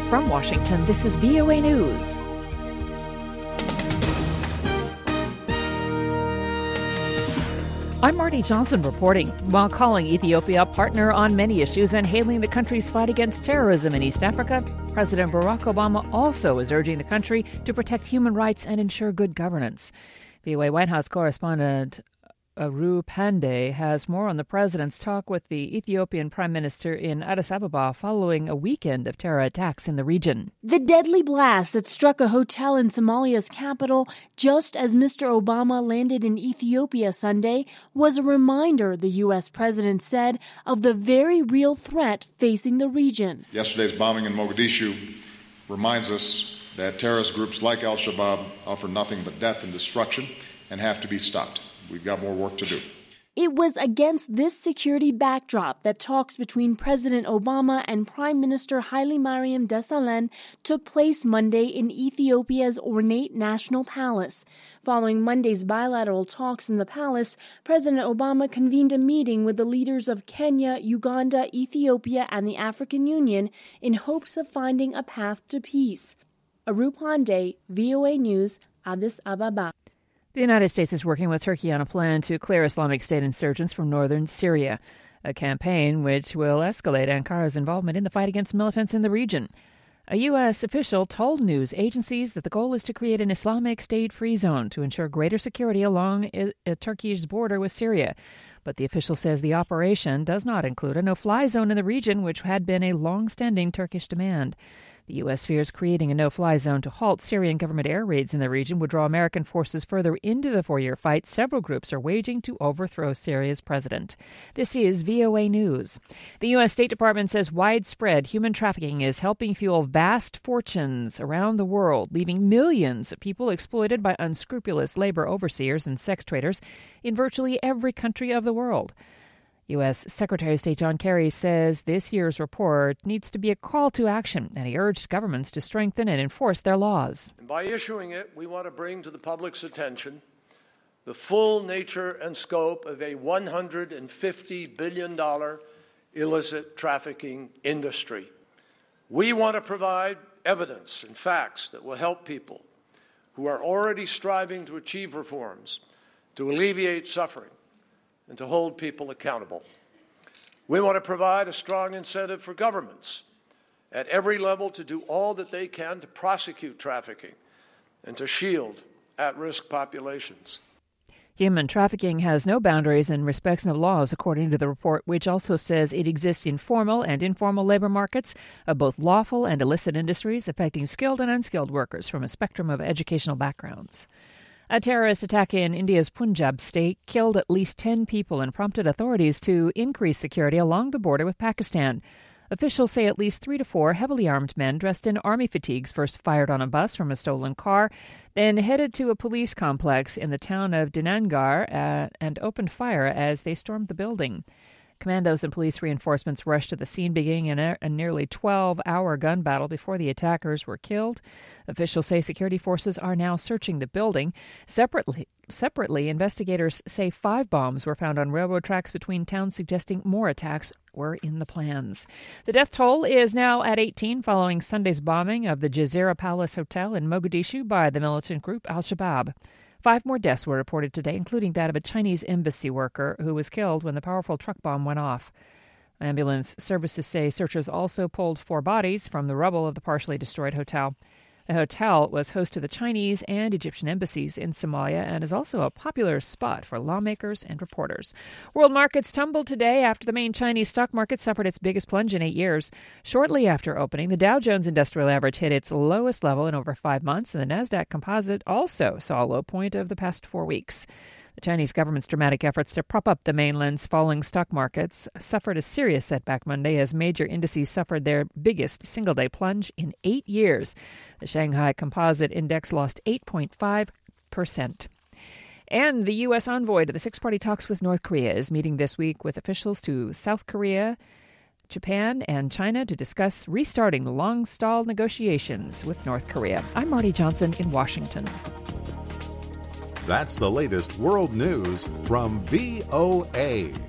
From Washington, this is VOA News. I'm Marty Johnson reporting. While calling Ethiopia a partner on many issues and hailing the country's fight against terrorism in East Africa, President Barack Obama also is urging the country to protect human rights and ensure good governance. VOA White House correspondent Aru Pandey has more on the president's talk with the Ethiopian Prime Minister in Addis Ababa following a weekend of terror attacks in the region. The deadly blast that struck a hotel in Somalia's capital just as Mr. Obama landed in Ethiopia Sunday was a reminder, the U.S. president said, of the very real threat facing the region. Yesterday's bombing in Mogadishu reminds us that terrorist groups like Al-Shabaab offer nothing but death and destruction and have to be stopped. We've got more work to do. It was against this security backdrop that talks between President Obama and Prime Minister Haile Mariam Desalegn took place Monday in Ethiopia's ornate national palace. Following Monday's bilateral talks in the palace, President Obama convened a meeting with the leaders of Kenya, Uganda, Ethiopia, and the African Union in hopes of finding a path to peace. Aru Pandey, VOA News, Addis Ababa. The United States is working with Turkey on a plan to clear Islamic State insurgents from northern Syria, a campaign which will escalate Ankara's involvement in the fight against militants in the region. A U.S. official told news agencies that the goal is to create an Islamic State-free zone to ensure greater security along Turkey's border with Syria. But the official says the operation does not include a no-fly zone in the region, which had been a long-standing Turkish demand. The U.S. fears creating a no-fly zone to halt Syrian government air raids in the region would draw American forces further into the four-year fight several groups are waging to overthrow Syria's president. This is VOA News. The U.S. State Department says widespread human trafficking is helping fuel vast fortunes around the world, leaving millions of people exploited by unscrupulous labor overseers and sex traders in virtually every country of the world. U.S. Secretary of State John Kerry says this year's report needs to be a call to action, and he urged governments to strengthen and enforce their laws. And by issuing it, we want to bring to the public's attention the full nature and scope of a $150 billion illicit trafficking industry. We want to provide evidence and facts that will help people who are already striving to achieve reforms, to alleviate suffering, and to hold people accountable. We want to provide a strong incentive for governments at every level to do all that they can to prosecute trafficking and to shield at-risk populations. Human trafficking has no boundaries and respects no laws, according to the report, which also says it exists in formal and informal labor markets of both lawful and illicit industries, affecting skilled and unskilled workers from a spectrum of educational backgrounds. A terrorist attack in India's Punjab state killed at least 10 people and prompted authorities to increase security along the border with Pakistan. Officials say at least 3 to 4 heavily armed men dressed in army fatigues first fired on a bus from a stolen car, then headed to a police complex in the town of Dinangar and opened fire as they stormed the building. Commandos and police reinforcements rushed to the scene, beginning a nearly 12-hour gun battle before the attackers were killed. Officials say security forces are now searching the building. Separately, investigators say 5 bombs were found on railroad tracks between towns, suggesting more attacks were in the plans. The death toll is now at 18 following Sunday's bombing of the Jazeera Palace Hotel in Mogadishu by the militant group Al-Shabaab. 5 more deaths were reported today, including that of a Chinese embassy worker who was killed when the powerful truck bomb went off. Ambulance services say searchers also pulled 4 bodies from the rubble of the partially destroyed hotel. The hotel was host to the Chinese and Egyptian embassies in Somalia and is also a popular spot for lawmakers and reporters. World markets tumbled today after the main Chinese stock market suffered its biggest plunge in 8 years. Shortly after opening, the Dow Jones Industrial Average hit its lowest level in over 5 months, and the Nasdaq Composite also saw a low point of the past 4 weeks. The Chinese government's dramatic efforts to prop up the mainland's falling stock markets suffered a serious setback Monday as major indices suffered their biggest single-day plunge in 8 years. The Shanghai Composite Index lost 8.5%. And the U.S. envoy to the six-party talks with North Korea is meeting this week with officials to South Korea, Japan, and China to discuss restarting the long-stalled negotiations with North Korea. I'm Marty Johnson in Washington. That's the latest world news from VOA.